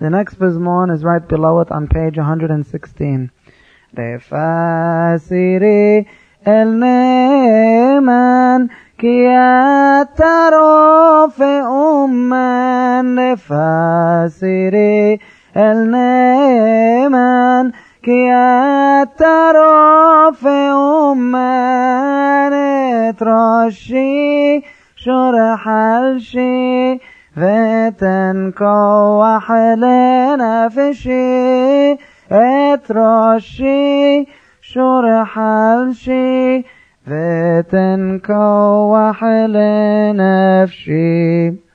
The next pizmon is right below it on page 116. Refasiri el neman ki atarof umman. Refasiri el neman ki atarof umman. Etroshi شرح الشي وتنكوح لنفسي. اترشي شرح الشي وتنكوح لنفسي.